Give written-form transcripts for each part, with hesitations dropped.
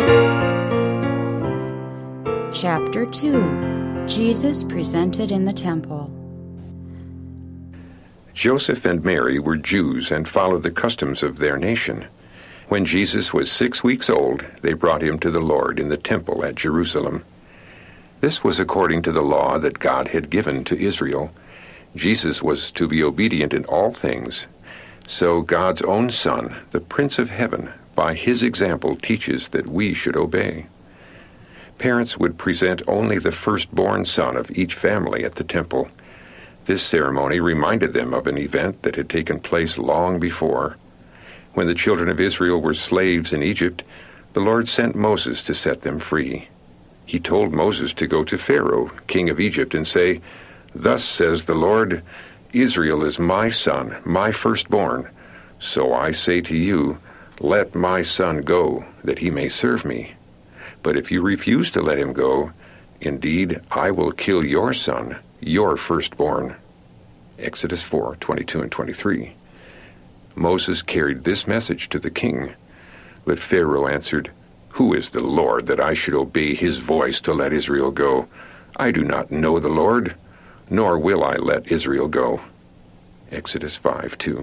Chapter 2. Jesus presented in the temple. Joseph and Mary were Jews and followed the customs of their nation. When Jesus was 6 weeks old, they brought him to the Lord in the temple at Jerusalem. This was according to the law that God had given to Israel. Jesus was to be obedient in all things. So God's own Son, the Prince of Heaven, by his example teaches that we should obey. Parents would present only the firstborn son of each family at the temple. This ceremony reminded them of an event that had taken place long before. When the children of Israel were slaves in Egypt, the Lord sent Moses to set them free. He told Moses to go to Pharaoh, king of Egypt, and say, "Thus says the Lord, Israel is my son, my firstborn. So I say to you, let my son go, that he may serve me. But if you refuse to let him go, indeed, I will kill your son, your firstborn." Exodus 4:22 and 23. Moses carried this message to the king. But Pharaoh answered, "Who is the Lord that I should obey his voice to let Israel go? I do not know the Lord, nor will I let Israel go." Exodus 5:2.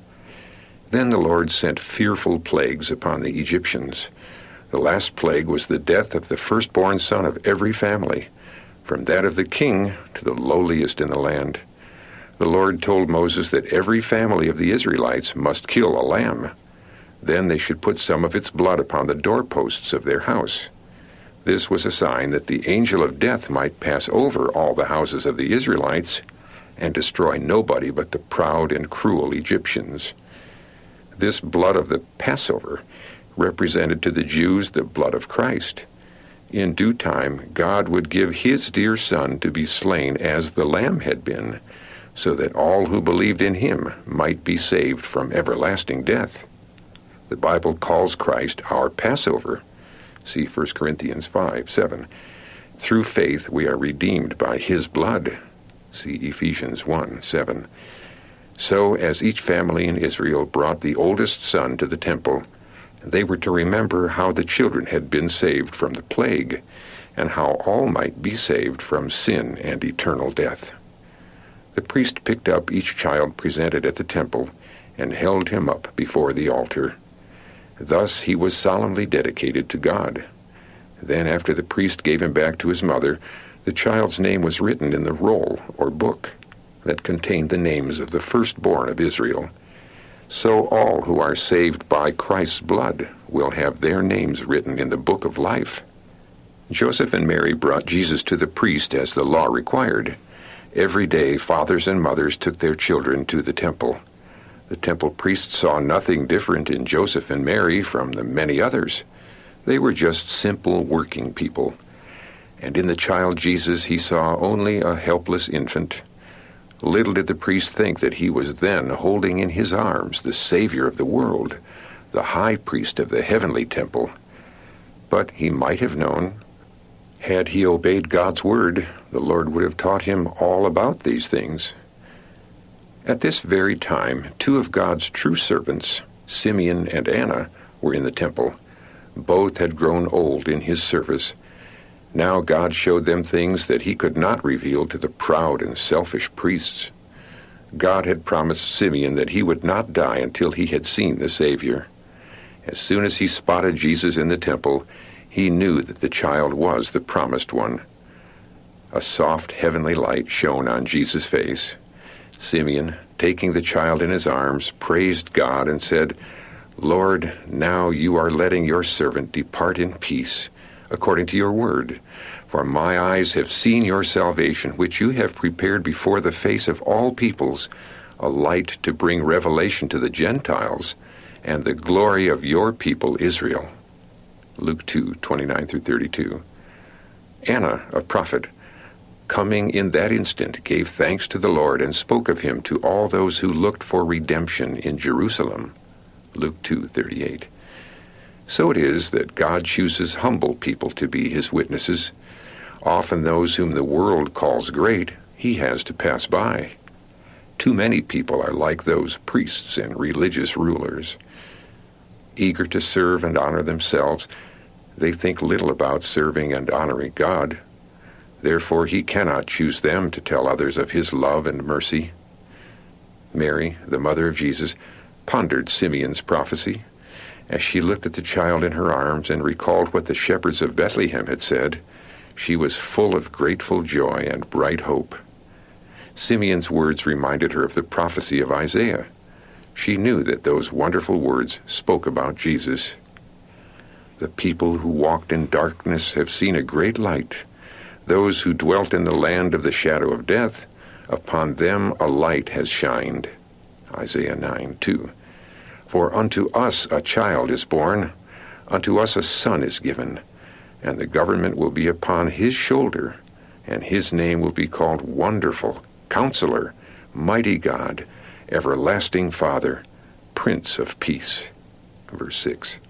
Then the Lord sent fearful plagues upon the Egyptians. The last plague was the death of the firstborn son of every family, from that of the king to the lowliest in the land. The Lord told Moses that every family of the Israelites must kill a lamb. Then they should put some of its blood upon the doorposts of their house. This was a sign that the angel of death might pass over all the houses of the Israelites and destroy nobody but the proud and cruel Egyptians. This blood of the Passover represented to the Jews the blood of Christ. In due time, God would give his dear Son to be slain as the Lamb had been, so that all who believed in him might be saved from everlasting death. The Bible calls Christ our Passover. See 1 Corinthians 5:7. Through faith we are redeemed by his blood. See Ephesians 1:7. So, as each family in Israel brought the oldest son to the temple, they were to remember how the children had been saved from the plague, and how all might be saved from sin and eternal death. The priest picked up each child presented at the temple and held him up before the altar. Thus he was solemnly dedicated to God. Then, after the priest gave him back to his mother, the child's name was written in the roll or book that contained the names of the firstborn of Israel. So all who are saved by Christ's blood will have their names written in the book of life. Joseph and Mary brought Jesus to the priest as the law required. Every day, fathers and mothers took their children to the temple. The temple priest saw nothing different in Joseph and Mary from the many others. They were just simple working people. And in the child Jesus, he saw only a helpless infant. Little did the priest think that he was then holding in his arms the Savior of the world, the high priest of the heavenly temple. But he might have known. Had he obeyed God's word, the Lord would have taught him all about these things. At this very time, two of God's true servants, Simeon and Anna, were in the temple. Both had grown old in his service. Now God showed them things that he could not reveal to the proud and selfish priests. God had promised Simeon that he would not die until he had seen the Savior. As soon as he spotted Jesus in the temple, he knew that the child was the promised one. A soft heavenly light shone on Jesus' face. Simeon, taking the child in his arms, praised God and said, "Lord, now you are letting your servant depart in peace, according to your word. For my eyes have seen your salvation, which you have prepared before the face of all peoples, a light to bring revelation to the Gentiles, and the glory of your people Israel." Luke 2:29-32. Anna, a prophet, coming in that instant, gave thanks to the Lord and spoke of him to all those who looked for redemption in Jerusalem. Luke 2:38. So it is that God chooses humble people to be his witnesses. Often those whom the world calls great, he has to pass by. Too many people are like those priests and religious rulers. Eager to serve and honor themselves, They think little about serving and honoring God. Therefore he cannot choose them to tell others of his love and mercy. Mary, the mother of Jesus, pondered Simeon's prophecy. As she looked at the child in her arms and recalled what the shepherds of Bethlehem had said, she was full of grateful joy and bright hope. Simeon's words reminded her of the prophecy of Isaiah. She knew that those wonderful words spoke about Jesus. The people who walked in darkness have seen a great light. Those who dwelt in the land of the shadow of death, upon them a light has shined. Isaiah 9:2. For unto us a child is born, unto us a son is given, and the government will be upon his shoulder, and his name will be called Wonderful, Counselor, Mighty God, Everlasting Father, Prince of Peace. Verse 6.